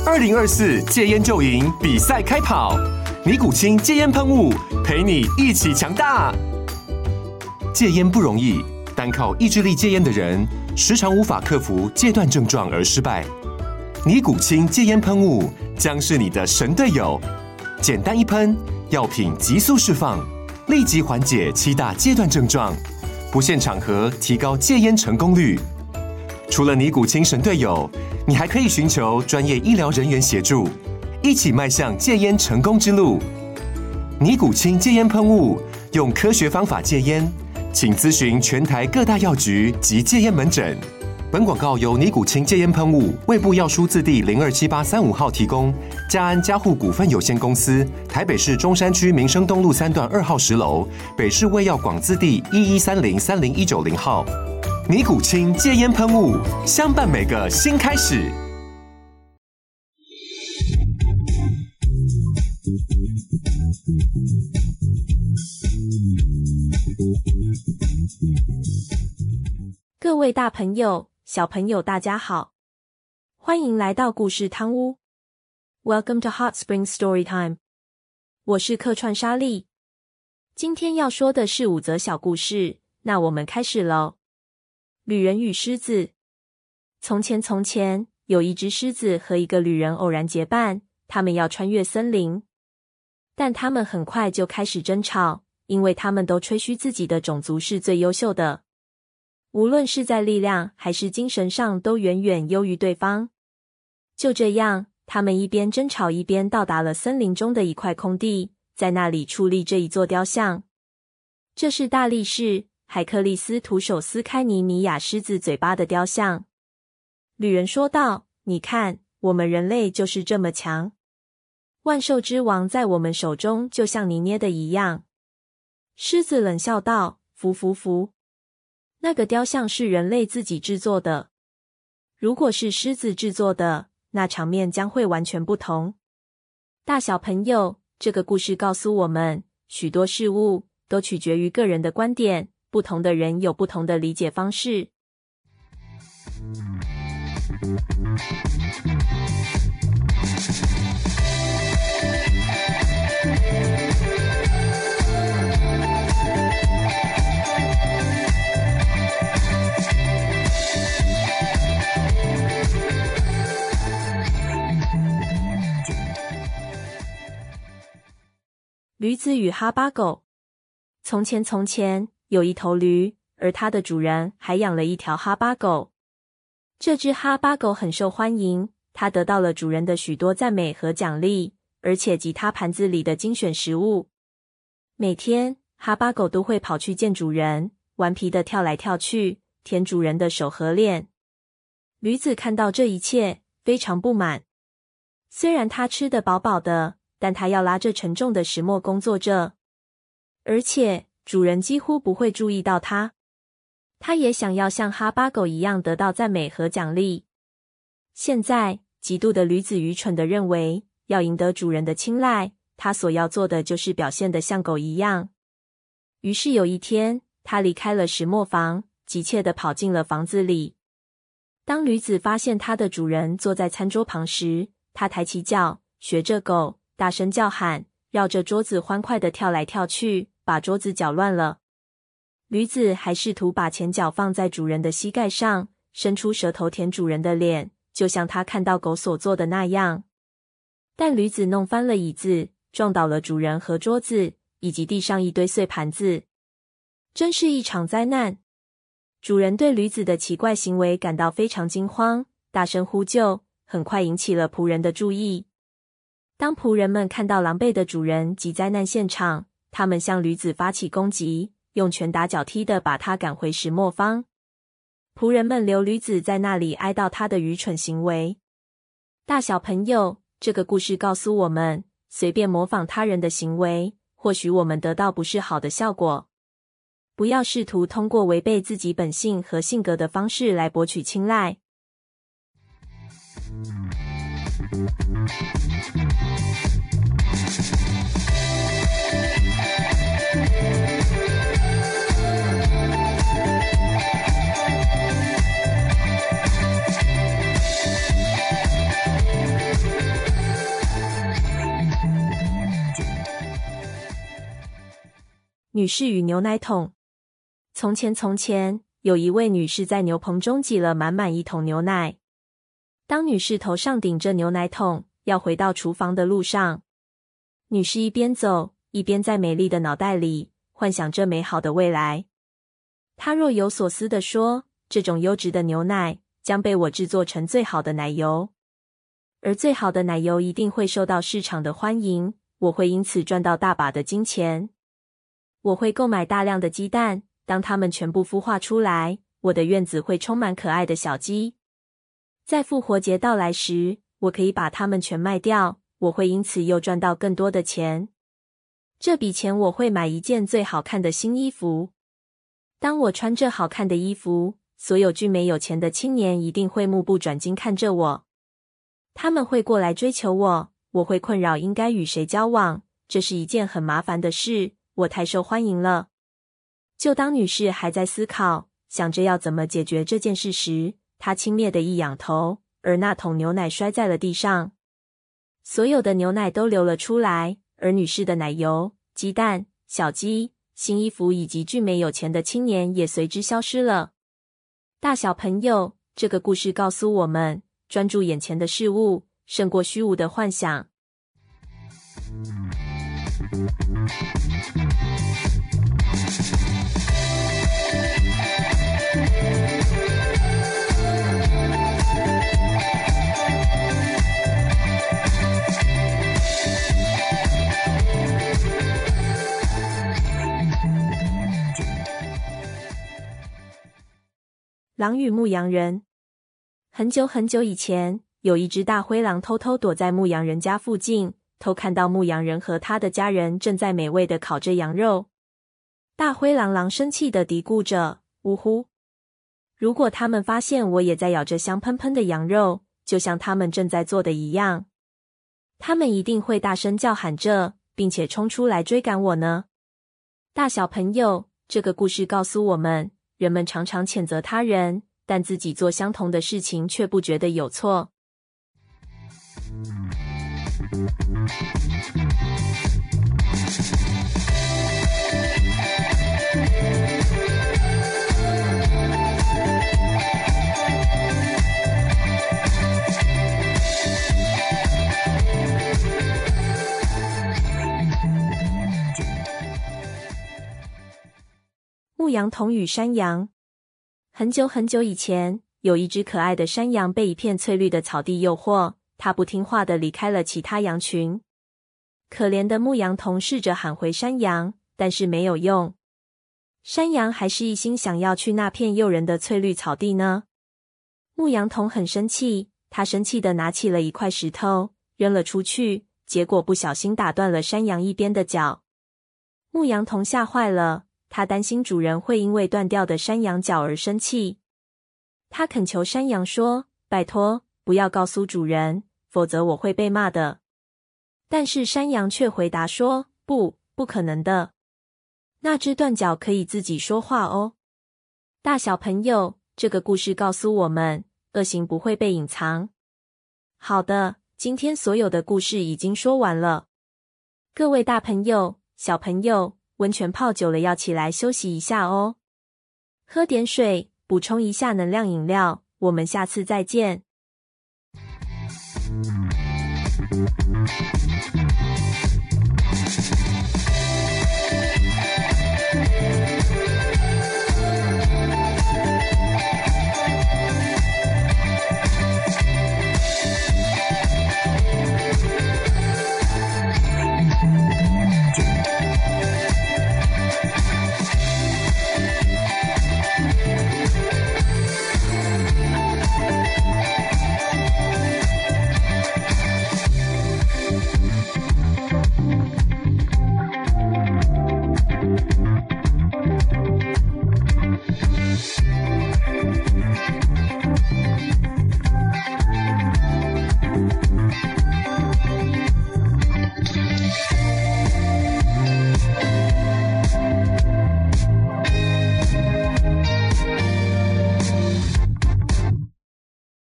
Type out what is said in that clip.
2024戒烟就赢比赛开跑，尼古清戒烟喷雾陪你一起强大。戒烟不容易，单靠意志力戒烟的人，时常无法克服戒断症状而失败。尼古清戒烟喷雾将是你的神队友，简单一喷，药品急速释放，立即缓解7大戒断症状，不限场合提高戒烟成功率。除了尼古清神队友，你还可以寻求专业医疗人员协助，一起迈向戒烟成功之路。尼古清戒烟喷雾，用科学方法戒烟，请咨询全台各大药局及戒烟门诊。本广告由尼古清戒烟喷雾、卫部药书字第027835号提供，嘉安嘉护股份有限公司，台北市中山区民生东路3段2号10楼，北市卫药广字第1130-30190号。尼古清戒烟喷雾，相伴每个新开始。 各位大朋友、小朋友，大家好，欢迎来到故事汤屋。Welcome to Hot Spring Story Time。我是客串莎莉，今天要说的是5则小故事，那我们开始喽。旅人与狮子。从前从前，有一只狮子和一个旅人偶然结伴，他们要穿越森林。但他们很快就开始争吵，因为他们都吹嘘自己的种族是最优秀的，无论是在力量还是精神上都远远优于对方。就这样，他们一边争吵一边到达了森林中的一块空地，在那里矗立着一座雕像。这是大力士海克利斯徒手撕开尼米亚狮子嘴巴的雕像。旅人说道：“你看，我们人类就是这么强，万兽之王在我们手中就像你捏的一样。”狮子冷笑道：“服。那个雕像是人类自己制作的，如果是狮子制作的，那场面将会完全不同。”大小朋友，这个故事告诉我们，许多事物都取决于个人的观点，不同的人有不同的理解方式。驴子与哈巴狗。从前从前，有一头驴，而它的主人还养了一条哈巴狗。这只哈巴狗很受欢迎，它得到了主人的许多赞美和奖励，而且及它盘子里的精选食物。每天，哈巴狗都会跑去见主人，顽皮地跳来跳去，舔主人的手和脸。驴子看到这一切，非常不满。虽然它吃得饱饱的，但它要拉着沉重的石磨工作着，而且主人几乎不会注意到它。它也想要像哈巴狗一样得到赞美和奖励。现在，嫉妒的驴子愚蠢地认为，要赢得主人的青睐，它所要做的就是表现得像狗一样。于是有一天，它离开了石磨房，急切地跑进了房子里。当驴子发现它的主人坐在餐桌旁时，它抬起脚，学着狗大声叫喊，绕着桌子欢快地跳来跳去，把桌子搅乱了。驴子还试图把前脚放在主人的膝盖上，伸出舌头舔主人的脸，就像他看到狗所做的那样。但驴子弄翻了椅子，撞倒了主人和桌子，以及地上一堆碎盘子。真是一场灾难。主人对驴子的奇怪行为感到非常惊慌，大声呼救，很快引起了仆人的注意。当仆人们看到狼狈的主人及灾难现场，他们向驴子发起攻击，用拳打脚踢地把他赶回石磨坊。仆人们留驴子在那里哀悼他的愚蠢行为。大小朋友，这个故事告诉我们，随便模仿他人的行为，或许我们得到不是好的效果。不要试图通过违背自己本性和性格的方式来博取青睐。 女士与牛奶桶。从前，有一位女士在牛棚中挤了满满一桶牛奶。当女士头上顶着牛奶桶，要回到厨房的路上，女士一边走，一边在美丽的脑袋里幻想着美好的未来。她若有所思地说，这种优质的牛奶将被我制作成最好的奶油，而最好的奶油一定会受到市场的欢迎，我会因此赚到大把的金钱。我会购买大量的鸡蛋，当它们全部孵化出来，我的院子会充满可爱的小鸡。在复活节到来时，我可以把它们全卖掉，我会因此又赚到更多的钱。这笔钱我会买一件最好看的新衣服。当我穿着好看的衣服，所有俊美有钱的青年一定会目不转睛看着我。他们会过来追求我，我会困扰应该与谁交往，这是一件很麻烦的事，我太受欢迎了。就当女士还在思考，想着要怎么解决这件事时，她轻蔑地一仰头，而那桶牛奶摔在了地上。所有的牛奶都流了出来，而女士的奶油、鸡蛋、小鸡、新衣服以及俊美有钱的青年也随之消失了。大小朋友，这个故事告诉我们，专注眼前的事物，胜过虚无的幻想。狼与牧羊人。很久很久以前，有一只大灰狼偷偷躲在牧羊人家附近，偷看到牧羊人和他的家人正在美味地烤着羊肉。大灰狼生气地嘀咕着：呜呼！如果他们发现我也在咬着香喷喷的羊肉，就像他们正在做的一样，他们一定会大声叫喊着，并且冲出来追赶我呢。大小朋友，这个故事告诉我们，人们常常谴责他人，但自己做相同的事情却不觉得有错。牧羊童与山羊。很久很久以前，有一只可爱的山羊被一片翠绿的草地诱惑，它不听话地离开了其他羊群。可怜的牧羊童试着喊回山羊，但是没有用。山羊还是一心想要去那片诱人的翠绿草地呢。牧羊童很生气，他生气地拿起了一块石头，扔了出去，结果不小心打断了山羊一边的脚。牧羊童吓坏了，他担心主人会因为断掉的山羊角而生气。他恳求山羊说：拜托，不要告诉主人，否则我会被骂的。但是山羊却回答说：不可能的。那只断脚可以自己说话哦。大小朋友，这个故事告诉我们，恶行不会被隐藏。好的，今天所有的故事已经说完了。各位大朋友、小朋友，温泉泡久了要起来休息一下哦。喝点水，补充一下能量饮料。我们下次再见。